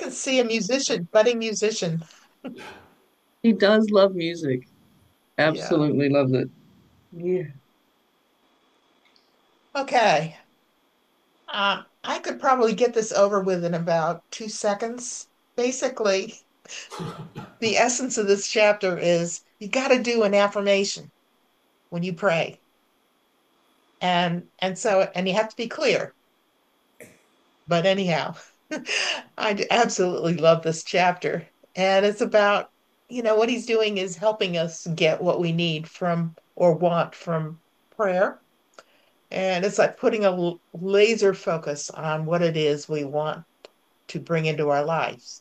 can see a musician, budding musician. He does love music. Yeah. Absolutely loves it. Yeah. Okay. I could probably get this over with in about 2 seconds. Basically, the essence of this chapter is you got to do an affirmation when you pray. And you have to be clear. But anyhow, absolutely love this chapter. And it's about, what he's doing is helping us get what we need from or want from prayer. And it's like putting a laser focus on what it is we want to bring into our lives.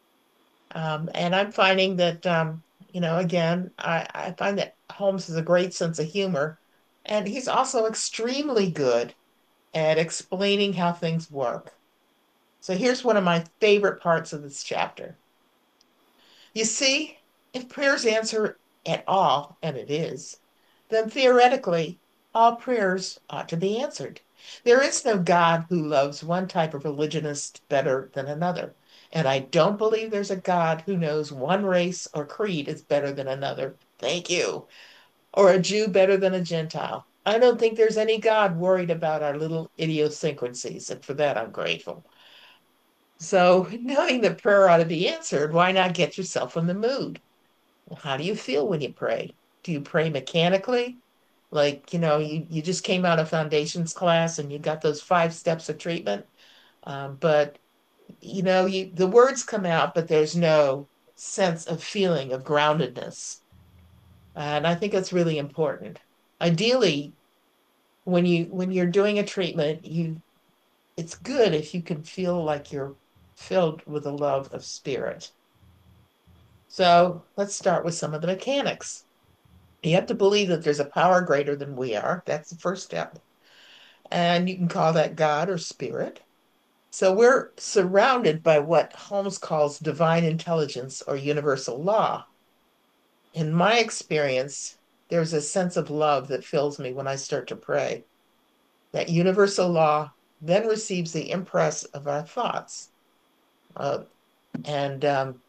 And I'm finding that, again, I find that Holmes has a great sense of humor. And he's also extremely good at explaining how things work. So here's one of my favorite parts of this chapter. You see, if prayers answer at all, and it is, then theoretically, all prayers ought to be answered. There is no God who loves one type of religionist better than another. And I don't believe there's a God who knows one race or creed is better than another. Thank you. Or a Jew better than a Gentile. I don't think there's any God worried about our little idiosyncrasies, and for that I'm grateful. So, knowing that prayer ought to be answered, why not get yourself in the mood? How do you feel when you pray? Do you pray mechanically? Like, you just came out of foundations class and you got those 5 steps of treatment. But, the words come out, but there's no sense of feeling of groundedness. And I think that's really important. Ideally, when you're doing a treatment, it's good if you can feel like you're filled with the love of spirit. So let's start with some of the mechanics. You have to believe that there's a power greater than we are. That's the first step. And you can call that God or spirit. So we're surrounded by what Holmes calls divine intelligence or universal law. In my experience, there's a sense of love that fills me when I start to pray. That universal law then receives the impress of our thoughts. Uh, and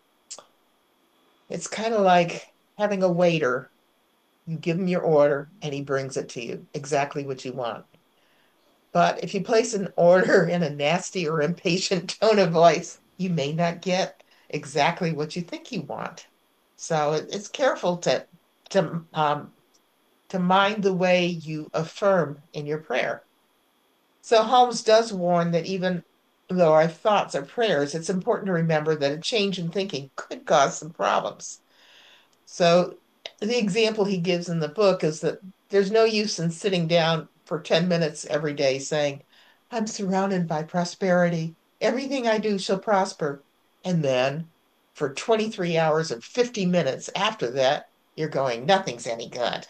it's kind of like having a waiter. You give him your order and he brings it to you, exactly what you want. But if you place an order in a nasty or impatient tone of voice, you may not get exactly what you think you want. So it's careful to um, to mind the way you affirm in your prayer. So Holmes does warn that even though our thoughts are prayers, it's important to remember that a change in thinking could cause some problems. So the example he gives in the book is that there's no use in sitting down for 10 minutes every day saying, I'm surrounded by prosperity. Everything I do shall prosper. And then for 23 hours and 50 minutes after that, you're going, nothing's any good.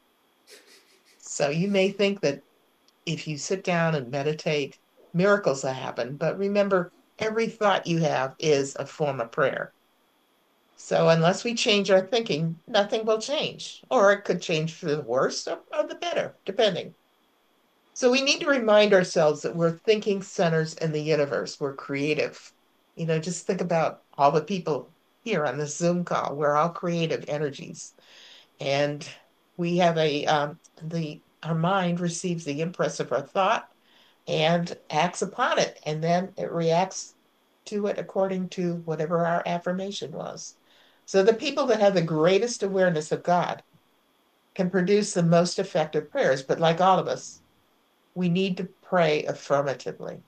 So you may think that if you sit down and meditate, miracles will happen. But remember, every thought you have is a form of prayer. So unless we change our thinking, nothing will change, or it could change for the worse or the better, depending. So we need to remind ourselves that we're thinking centers in the universe. We're creative. Just think about all the people here on this Zoom call. We're all creative energies, and we have the our mind receives the impress of our thought and acts upon it, and then it reacts to it according to whatever our affirmation was. So the people that have the greatest awareness of God can produce the most effective prayers. But like all of us, we need to pray affirmatively.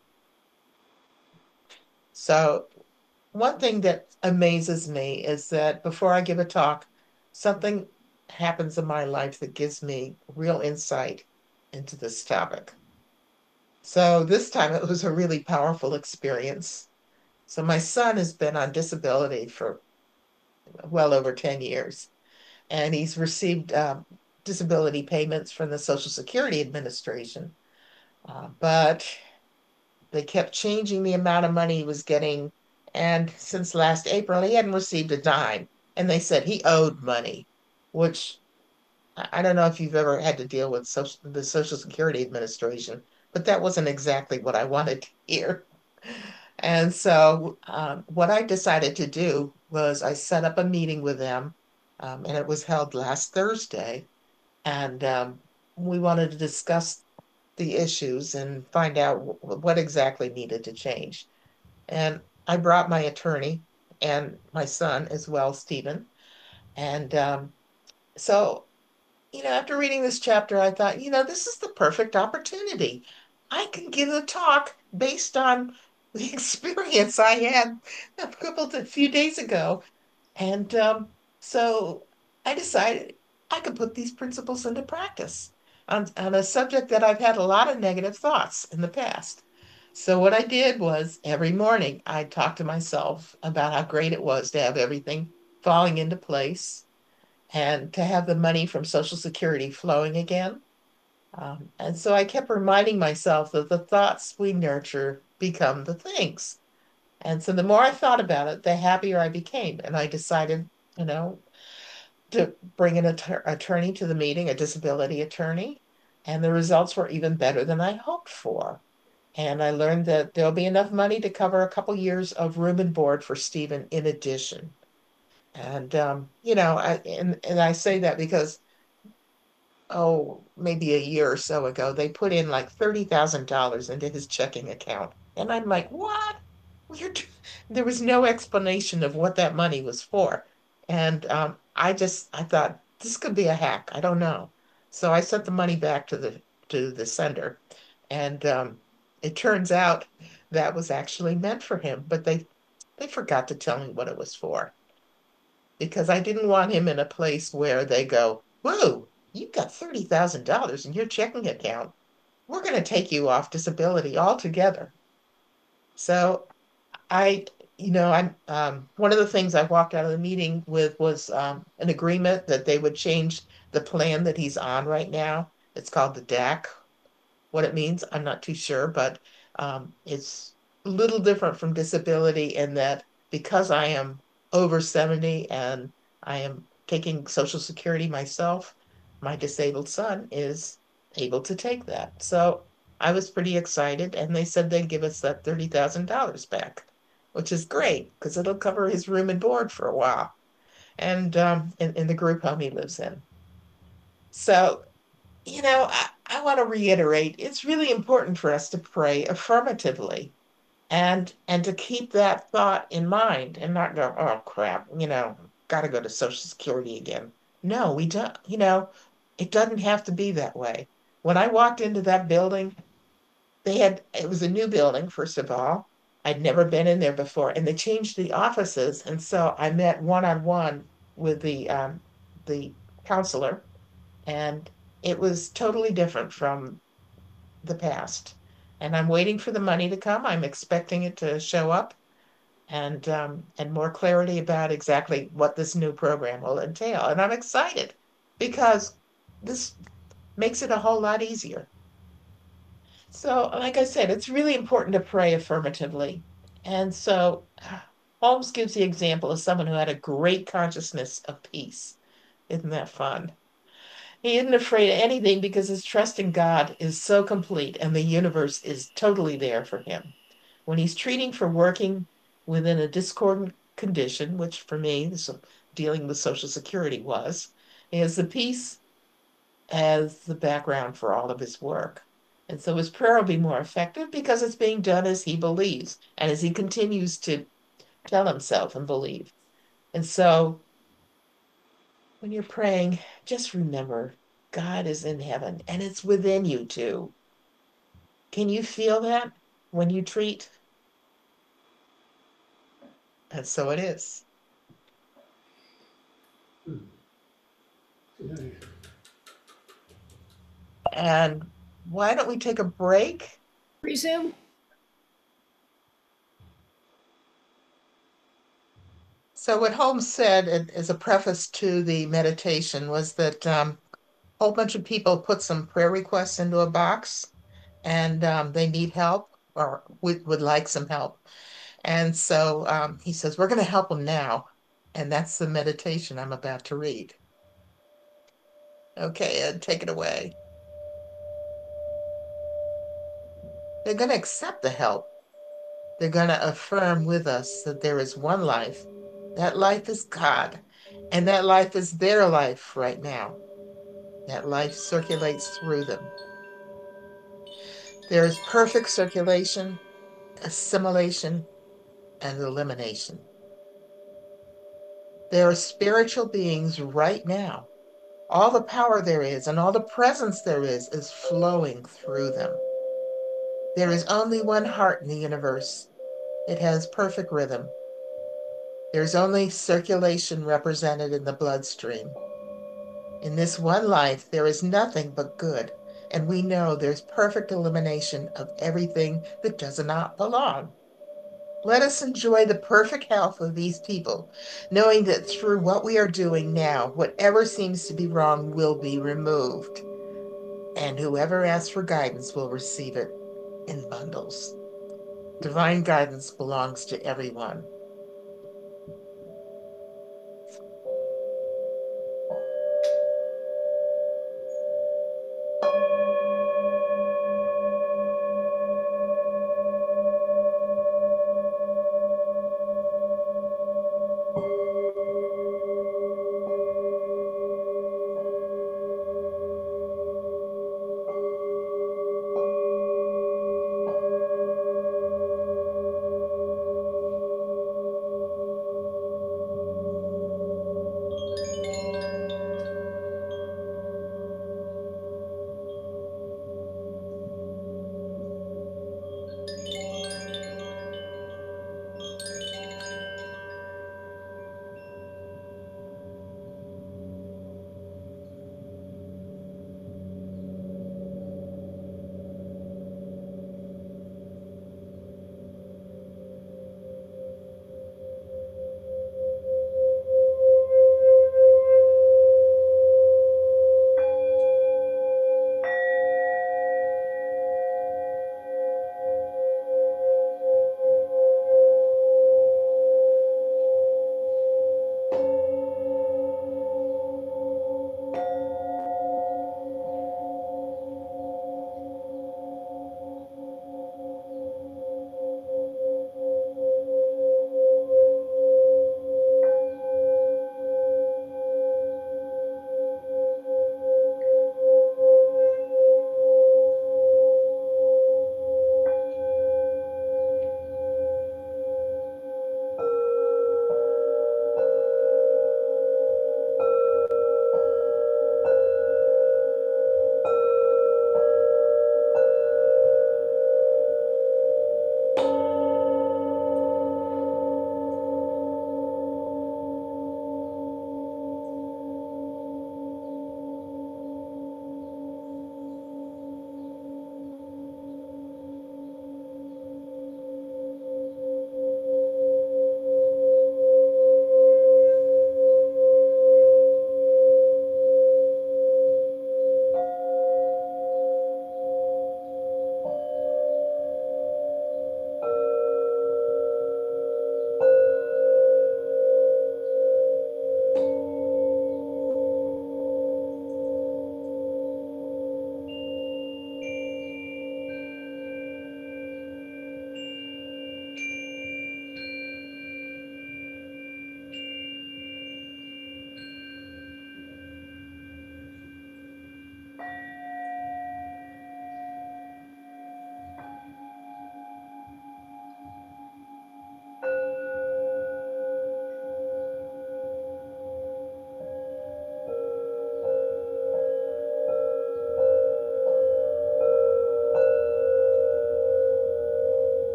So one thing that amazes me is that before I give a talk, something happens in my life that gives me real insight into this topic. So this time it was a really powerful experience. So my son has been on disability for well over 10 years, and he's received disability payments from the Social Security Administration. But they kept changing the amount of money he was getting. And since last April, he hadn't received a dime. And they said he owed money, which I don't know if you've ever had to deal with the Social Security Administration, but that wasn't exactly what I wanted to hear. And so, what I decided to do was I set up a meeting with them, and it was held last Thursday. And we wanted to discuss the issues and find out what exactly needed to change. And I brought my attorney and my son as well, Stephen. And so after reading this chapter, I thought, this is the perfect opportunity. I can give a talk based on the experience I had a few days ago. And so I decided I could put these principles into practice on a subject that I've had a lot of negative thoughts in the past. So what I did was every morning I talked to myself about how great it was to have everything falling into place and to have the money from Social Security flowing again. And so I kept reminding myself that the thoughts we nurture become the things. And so the more I thought about it, the happier I became. And I decided, you know, to bring an attorney to the meeting, a disability attorney. And the results were even better than I hoped for. And I learned that there'll be enough money to cover a couple years of room and board for Stephen in addition. And and I say that because maybe a year or so ago, they put in like $30,000 into his checking account. And I'm like, what? We're there was no explanation of what that money was for. And I thought this could be a hack. I don't know. So I sent the money back to the sender. And it turns out that was actually meant for him, but they forgot to tell me what it was for because I didn't want him in a place where they go, whoa, you've got $30,000 in your checking account. We're going to take you off disability altogether. So I, I'm one of the things I walked out of the meeting with was an agreement that they would change the plan that he's on right now. It's called the DAC. What it means, I'm not too sure, but it's a little different from disability in that because I am over 70 and I am taking Social Security myself, my disabled son is able to take that. So I was pretty excited, and they said they'd give us that $30,000 back, which is great because it'll cover his room and board for a while and in the group home he lives in. So I want to reiterate, it's really important for us to pray affirmatively and to keep that thought in mind and not go, oh crap, got to go to Social Security again. No, we don't, it doesn't have to be that way. When I walked into that building, it was a new building, first of all. I'd never been in there before, and they changed the offices. And so I met one-on-one with the counselor, and it was totally different from the past. And I'm waiting for the money to come. I'm expecting it to show up and more clarity about exactly what this new program will entail. And I'm excited because this makes it a whole lot easier. So, like I said, it's really important to pray affirmatively. And so Holmes gives the example of someone who had a great consciousness of peace. Isn't that fun? He isn't afraid of anything because his trust in God is so complete and the universe is totally there for him. When he's treating for working within a discordant condition, which for me, dealing with Social Security was, he has the peace as the background for all of his work. And so his prayer will be more effective because it's being done as he believes and as he continues to tell himself and believe. And so when you're praying, just remember God is in heaven and it's within you too. Can you feel that when you treat? And so it is. And why don't we take a break? Resume. So, what Holmes said as a preface to the meditation was that a whole bunch of people put some prayer requests into a box and they need help or would like some help. And so he says, we're going to help them now. And that's the meditation I'm about to read. Okay, Ed, take it away. They're going to accept the help. They're going to affirm with us that there is one life. That life is God, and that life is their life right now. That life circulates through them. There is perfect circulation, assimilation, and elimination. There are spiritual beings right now. All the power there is and all the presence there is flowing through them. There is only one heart in the universe. It has perfect rhythm. There's only circulation represented in the bloodstream. In this one life, there is nothing but good, and we know there's perfect elimination of everything that does not belong. Let us enjoy the perfect health of these people, knowing that through what we are doing now, whatever seems to be wrong will be removed, and whoever asks for guidance will receive it in bundles. Divine guidance belongs to everyone.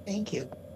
Thank you.